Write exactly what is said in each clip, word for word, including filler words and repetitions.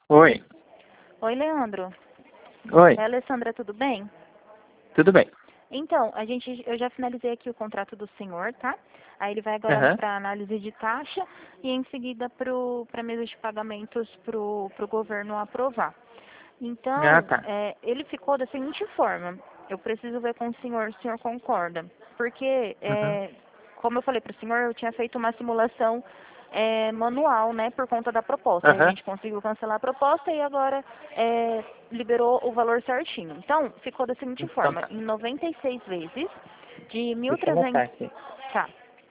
Oi. Oi, Leandro. Oi. É, Alessandra, tudo bem? Tudo bem. Então, a gente, eu já finalizei aqui o contrato do senhor, tá? Aí ele vai agora Aham. para análise de taxa e em seguida para a mesa de pagamentos para o governo aprovar. Ah, Então, tá. é, ele ficou da seguinte forma. Eu preciso ver com o senhor, o senhor concorda? Porque, Uhum. é, como eu falei para o senhor, eu tinha feito uma simulação é, manual, né, por conta da proposta. Aí a Aham. gente conseguiu cancelar a proposta e agora é, liberou o valor certinho. Então, ficou da seguinte Então forma, tá. em noventa e seis vezes de Deixa eu anotar mil e trezentos... aqui. Tá,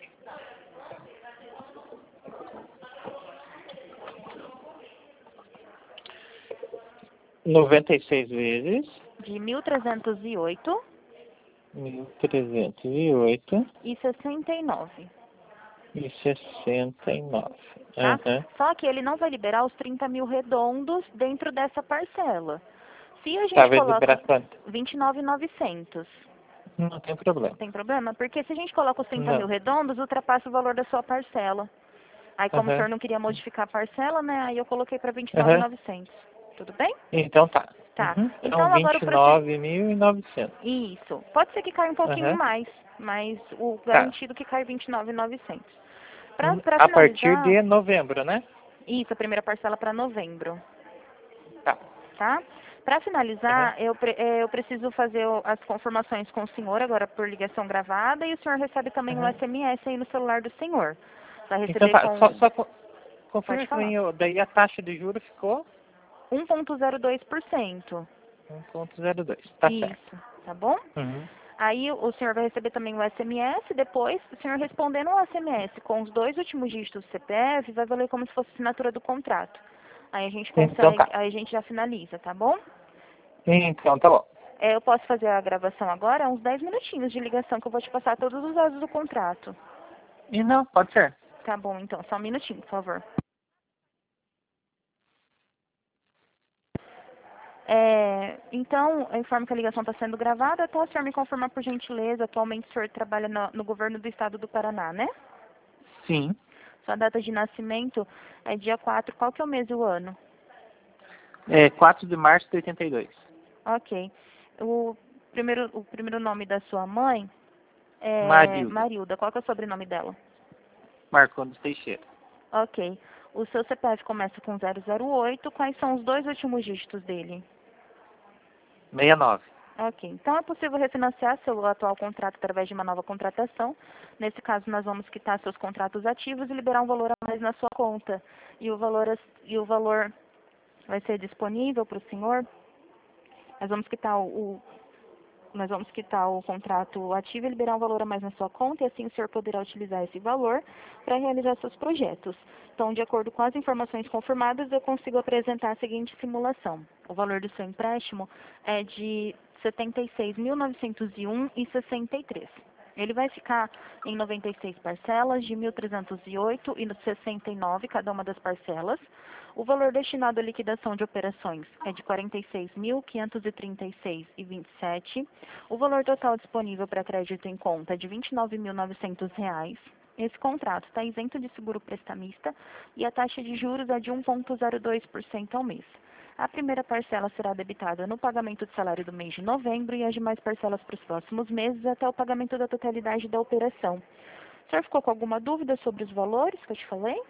Noventa e seis vezes de mil trezentos e oito mil trezentos e oito e sessenta e nove, e sessenta e nove. tá? Aham. Só que ele não vai liberar os trinta mil redondos dentro dessa parcela. Se a Tá, gente vai coloca liberar quanto? vinte e nove mil e novecentos, Não tem problema. tem problema? Porque se a gente coloca os trinta mil Não. redondos, ultrapassa o valor da sua parcela. Aí, como o Aham. senhor não queria modificar a parcela, né, aí eu coloquei para vinte e nove mil e Aham. novecentos. Tudo bem? Então tá. Tá. Uhum. Então Então, agora vinte o e procedimento... nove mil e novecentos. Isso. Pode ser que caia um pouquinho Aham. mais, mas o Tá. garantido que cai vinte e nove mil e novecentos. Uhum. Para A partir finalizar, de novembro, né? isso, a primeira parcela para novembro. Tá. Tá? Para Aham. finalizar, eu, pre- eh, eu preciso fazer o- as confirmações com o senhor, agora por ligação gravada, e o senhor recebe também um Aham. S M S aí no celular do senhor. Vai Então receber tá. Só, com... só co- confirma Pode pra falar. mim, ó, daí a taxa de juros ficou um vírgula zero dois por cento. um ponto zero dois. Tá certo. Isso, tá bom? Uhum. Aí o senhor vai receber também o S M S, depois o senhor respondendo ao S M S com os dois últimos dígitos do C P F, vai valer como se fosse assinatura do contrato. Aí a gente Então consegue, tá. aí a gente já finaliza, tá bom? Então tá bom. É, eu posso fazer a gravação agora, uns dez minutinhos de ligação que eu vou te passar todos os dados do contrato. E não, pode ser. Tá bom, então, só um minutinho, por favor. É, então, eu informo que a ligação está sendo gravada, até o senhor me confirmar por gentileza, atualmente o senhor trabalha no, no governo do estado do Paraná, né? Sim. Sua data de nascimento é dia quatro. Qual que é o mês e o ano? É quatro de março de oitenta e dois. Ok. O primeiro, o primeiro nome da sua mãe é Marilda. Marilda. Qual que é o sobrenome dela? Marcondes Teixeira. Ok. O seu C P F começa com zero zero oito. Quais são os dois últimos dígitos dele? sessenta e nove. Ok. Então é possível refinanciar seu atual contrato através de uma nova contratação. Nesse caso, nós vamos quitar seus contratos ativos e liberar um valor a mais na sua conta. E o valor, as- e o valor vai ser disponível para o senhor. Nós vamos quitar o, o- nós vamos quitar o contrato ativo e liberar um valor a mais na sua conta, e assim o senhor poderá utilizar esse valor para realizar seus projetos. Então, de acordo com as informações confirmadas, eu consigo apresentar a seguinte simulação. O valor do seu empréstimo é de setenta e seis mil novecentos e um vírgula sessenta e três. Ele vai ficar em noventa e seis parcelas de mil trezentos e oito vírgula sessenta e nove cada uma das parcelas. O valor destinado à liquidação de operações é de quarenta e seis mil quinhentos e trinta e seis vírgula vinte e sete. O valor total disponível para crédito em conta é de vinte e nove mil e novecentos reais. Esse contrato está isento de seguro prestamista e a taxa de juros é de um vírgula zero dois por cento ao mês. A primeira parcela será debitada no pagamento de salário do mês de novembro e as demais parcelas para os próximos meses até o pagamento da totalidade da operação. O senhor ficou com alguma dúvida sobre os valores que eu te falei?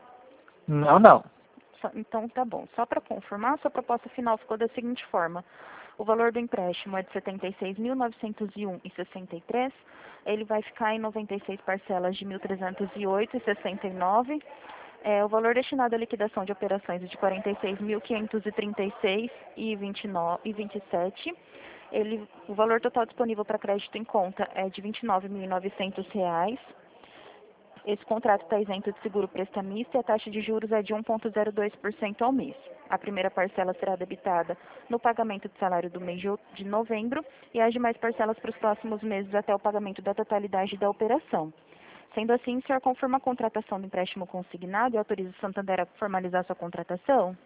Não, não. Só- Então, tá bom. Só para confirmar, sua proposta final ficou da seguinte forma. O valor do empréstimo é de setenta e seis mil novecentos e um vírgula sessenta e três. Ele vai ficar em noventa e seis parcelas de mil trezentos e oito vírgula sessenta e nove. É, o valor destinado à liquidação de operações é de quarenta e seis mil quinhentos e trinta e seis vírgula vinte e sete. Ele, o valor total disponível para crédito em conta é de vinte e nove mil e novecentos reais. Esse contrato está isento de seguro prestamista e a taxa de juros é de um vírgula zero dois por cento ao mês. A primeira parcela será debitada no pagamento do salário do mês de out- de novembro e as demais parcelas para os próximos meses até o pagamento da totalidade da operação. Sendo assim, o senhor confirma a contratação do empréstimo consignado e autoriza o Santander a formalizar sua contratação?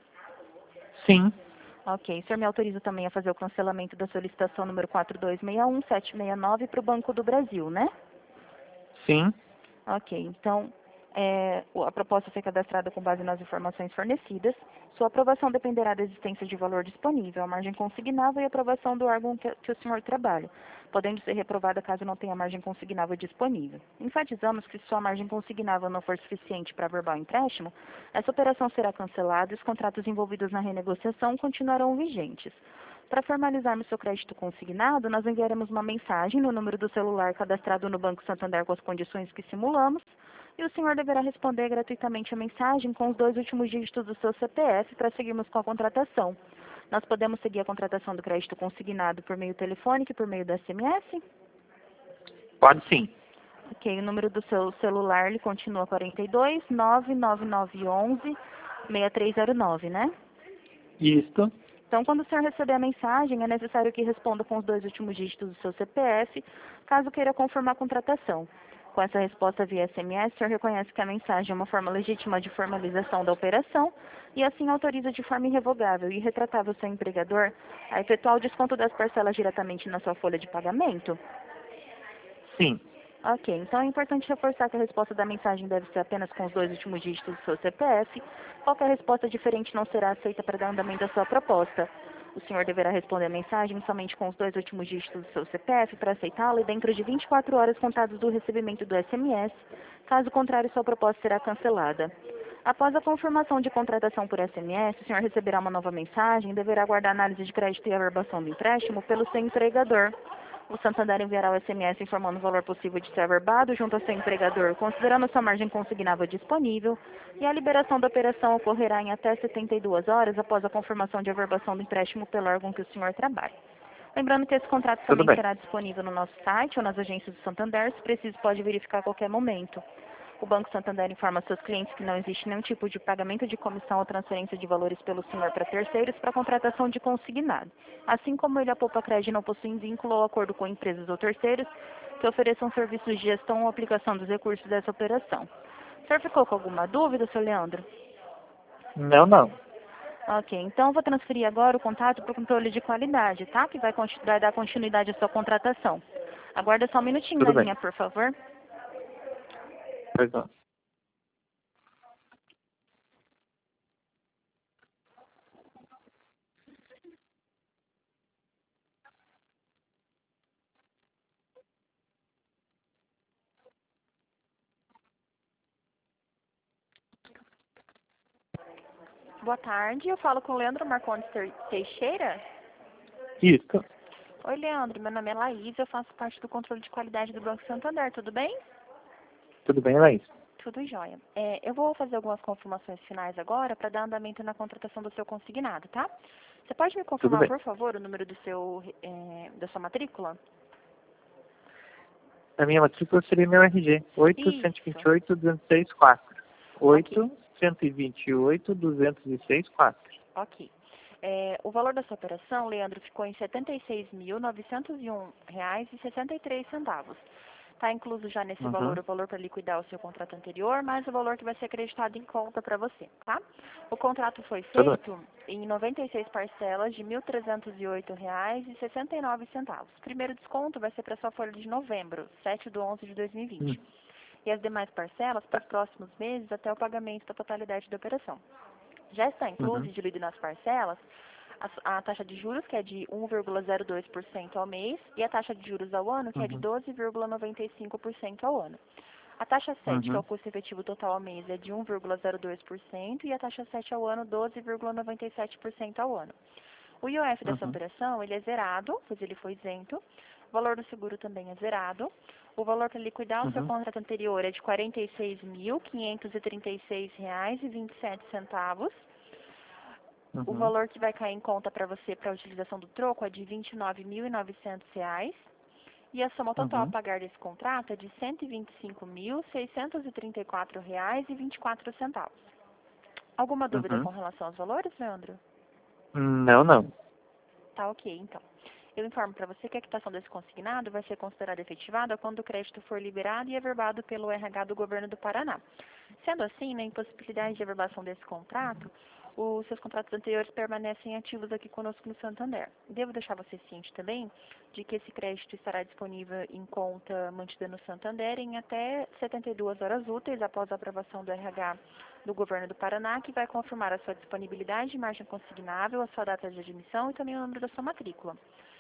Sim. Ok. O senhor me autoriza também a fazer o cancelamento da solicitação número quatro dois seis um sete seis nove para o Banco do Brasil, né? Sim. Ok. Então, É, o- a proposta foi cadastrada com base nas informações fornecidas. Sua aprovação dependerá da existência de valor disponível, a margem consignável e a aprovação do órgão que, que o senhor trabalha, podendo ser reprovada caso não tenha margem consignável disponível. Enfatizamos que se sua margem consignável não for suficiente para averbar o empréstimo, essa operação será cancelada e os contratos envolvidos na renegociação continuarão vigentes. Para formalizarmos seu crédito consignado, nós enviaremos uma mensagem no número do celular cadastrado no Banco Santander com as condições que simulamos, e o senhor deverá responder gratuitamente a mensagem com os dois últimos dígitos do seu C P F para seguirmos com a contratação. Nós podemos seguir a contratação do crédito consignado por meio telefônico e por meio do S M S? Pode sim. Ok, o número do seu celular ele continua quarenta e dois, nove nove nove onze, seis três zero nove, né? Isto. Então, quando o senhor receber a mensagem, é necessário que responda com os dois últimos dígitos do seu C P F, caso queira confirmar a contratação. Com essa resposta via S M S, o senhor reconhece que a mensagem é uma forma legítima de formalização da operação e assim autoriza de forma irrevogável e irretratável o seu empregador a efetuar o desconto das parcelas diretamente na sua folha de pagamento? Sim. Ok, então é importante reforçar que a resposta da mensagem deve ser apenas com os dois últimos dígitos do seu C P F. Qualquer resposta diferente não será aceita para dar andamento à sua proposta. O senhor deverá responder a mensagem somente com os dois últimos dígitos do seu C P F para aceitá-la e dentro de vinte e quatro horas contadas do recebimento do S M S. Caso contrário, sua proposta será cancelada. Após a confirmação de contratação por S M S, o senhor receberá uma nova mensagem e deverá aguardar análise de crédito e averbação do empréstimo pelo seu empregador. O Santander enviará o S M S informando o valor possível de ser averbado junto ao seu empregador, considerando sua margem consignável disponível, e a liberação da operação ocorrerá em até setenta e duas horas após a confirmação de averbação do empréstimo pelo órgão que o senhor trabalha. Lembrando que esse contrato Tudo também bem. será disponível no nosso site ou nas agências do Santander, se preciso pode verificar a qualquer momento. O Banco Santander informa seus clientes que não existe nenhum tipo de pagamento de comissão ou transferência de valores pelo senhor para terceiros para contratação de consignado. Assim como ele, a Poupa Crédito, não possui vínculo ou acordo com empresas ou terceiros que ofereçam serviços de gestão ou aplicação dos recursos dessa operação. O senhor ficou com alguma dúvida, senhor Leandro? Não, não. Ok, então vou transferir agora o contato para o controle de qualidade, tá? Que vai, conti- vai dar continuidade à sua contratação. Aguarda só um minutinho na Tudo bem. linha, por favor. Pois não. Boa tarde, eu falo com o Leandro Marcondes Ter- Teixeira. Isto. Oi, Leandro, meu nome é Laís, eu faço parte do controle de qualidade do Banco Santander, tudo bem? Tudo bem, Laís? Tudo jóia. É, eu vou fazer algumas confirmações finais agora para dar andamento na contratação do seu consignado, tá? Você pode me Tudo confirmar, bem. por favor, o número do seu, é, da sua matrícula? A minha matrícula seria meu R G. oito, cento e vinte Isso. e oito, duzentos e seis, quatro. Ok, oito, cento e vinte e oito, duzentos e seis, quatro. ok. É, o valor da sua operação, Leandro, ficou em setenta e seis mil, novecentos e um reais e sessenta e três centavos. Está incluso já nesse valor Uhum. o valor para liquidar o seu contrato anterior, mais o valor que vai ser acreditado em conta para você, tá? O contrato foi Tudo bem. feito em noventa e seis parcelas de mil trezentos e oito reais e sessenta e nove centavos. O primeiro desconto vai ser para sua folha de novembro, sete de onze de dois mil e Hum. vinte. E as demais parcelas para os próximos meses até o pagamento da totalidade da operação. Já está incluso Uhum. e diluído nas parcelas a, a taxa de juros, que é de um vírgula zero dois por cento ao mês, e a taxa de juros ao ano, que é de Uhum. doze vírgula noventa e cinco por cento ao ano. A taxa sete, que é o Uhum. custo efetivo total ao mês, é de um vírgula zero dois por cento e a taxa sete ao ano, doze vírgula noventa e sete por cento ao ano. O I O F dessa Uhum. operação, ele é zerado, pois ele foi isento. O valor do seguro também é zerado. O valor para liquidar o seu Uhum. contrato anterior é de quarenta e seis mil, quinhentos e trinta e seis reais e vinte e sete centavos. O Uhum. valor que vai cair em conta para você para a utilização do troco é de vinte e nove mil e novecentos reais. E a soma total a Uhum. pagar desse contrato é de cento e vinte e cinco mil, seiscentos e trinta e quatro reais e vinte e quatro centavos. Alguma dúvida Uhum. com relação aos valores, Leandro? Não, não. Tá ok, então. Eu informo para você que a quitação desse consignado vai ser considerada efetivada quando o crédito for liberado e averbado pelo R H do Governo do Paraná. Sendo assim, na impossibilidade de averbação desse contrato, os seus contratos anteriores permanecem ativos aqui conosco no Santander. Devo deixar você ciente também de que esse crédito estará disponível em conta mantida no Santander em até setenta e duas horas úteis após a aprovação do R H do Governo do Paraná, que vai confirmar a sua disponibilidade de margem consignável, a sua data de admissão e também o número da sua matrícula.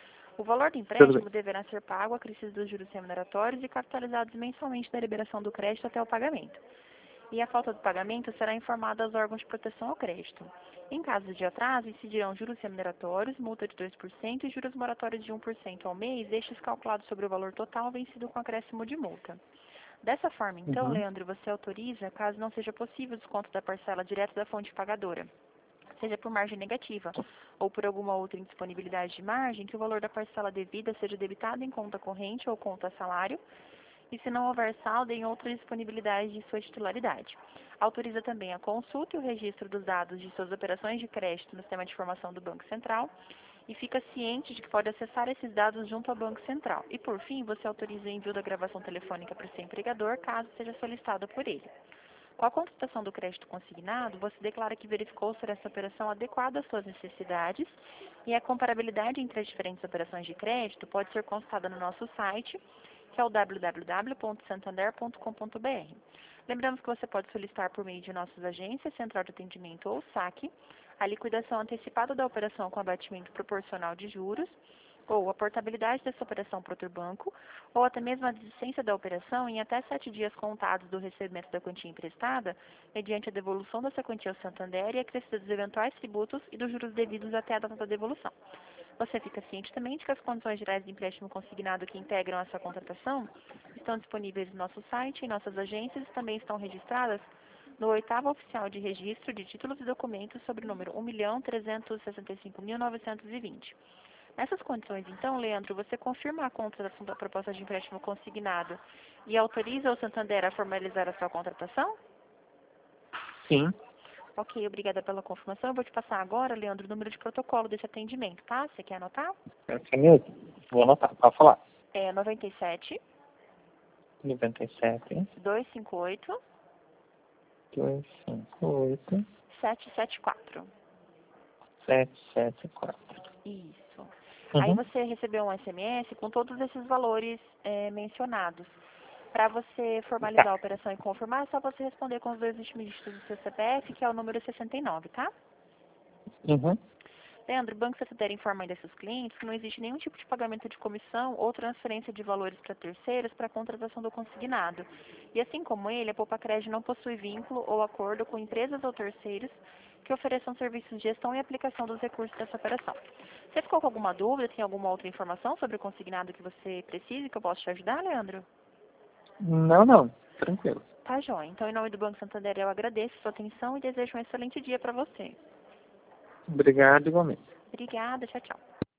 O valor do empréstimo deverá ser pago acrescido dos juros remuneratórios e capitalizados mensalmente da liberação do crédito até o pagamento. E a falta do pagamento será informada aos órgãos de proteção ao crédito. Em caso de atraso, incidirão juros remuneratórios, multa de dois por cento e juros moratórios de um por cento ao mês, estes calculados sobre o valor total vencido com acréscimo de multa. Dessa forma, então, Uhum. Leandro, você autoriza, caso não seja possível o desconto da parcela direto da fonte pagadora, seja por margem negativa ou por alguma outra indisponibilidade de margem, que o valor da parcela devida seja debitado em conta corrente ou conta salário, e se não houver saldo em outra disponibilidade de sua titularidade. Autoriza também a consulta e o registro dos dados de suas operações de crédito no sistema de informação do Banco Central e fica ciente de que pode acessar esses dados junto ao Banco Central. E, por fim, você autoriza o envio da gravação telefônica para o seu empregador, caso seja solicitado por ele. Com a contratação do crédito consignado, você declara que verificou ser essa operação adequada às suas necessidades e a comparabilidade entre as diferentes operações de crédito pode ser consultada no nosso site, que é o w w w ponto santander ponto com ponto b r. Lembramos que você pode solicitar por meio de nossas agências, Central de Atendimento ou saque, a liquidação antecipada da operação com abatimento proporcional de juros, ou a portabilidade dessa operação para outro banco, ou até mesmo a desistência da operação em até sete dias contados do recebimento da quantia emprestada, mediante a devolução dessa quantia ao Santander e a acrescida dos eventuais tributos e dos juros devidos até a data da devolução. Você fica ciente também de que as condições gerais de empréstimo consignado que integram essa contratação estão disponíveis no nosso site, em nossas agências e também estão registradas no oitavo oficial de registro de títulos e documentos sobre o número um milhão trezentos e sessenta e cinco mil novecentos e vinte. Nessas condições, então, Leandro, você confirma a contratação da proposta de empréstimo consignado e autoriza o Santander a formalizar a sua contratação? Sim. Ok, obrigada pela confirmação. Eu vou te passar agora, Leandro, o número de protocolo desse atendimento, tá? Você quer anotar? É mesmo? Vou anotar. Pode falar. É noventa e sete, noventa e sete, duzentos e cinquenta e oito, duzentos e cinquenta e oito, setecentos e setenta e quatro. setecentos e setenta e quatro. Isso. Uhum. Aí você recebeu um S M S com todos esses valores é, mencionados. Para você formalizar Tá. a operação e confirmar, é só você responder com os dois últimos dígitos do seu C P F, que é o número sessenta e nove, tá? Uhum. Leandro, o Banco Santander informa ainda seus clientes que não existe nenhum tipo de pagamento de comissão ou transferência de valores para terceiros para a contratação do consignado. E assim como ele, a Poupa-Cred não possui vínculo ou acordo com empresas ou terceiros que ofereçam serviços de gestão e aplicação dos recursos dessa operação. Você ficou com alguma dúvida, tem alguma outra informação sobre o consignado que você precise, que eu posso te ajudar, Leandro? Não, não. Tranquilo. Tá, joia. Então, em nome do Banco Santander, eu agradeço a sua atenção e desejo um excelente dia para você. Obrigado igualmente. Obrigada, tchau, tchau.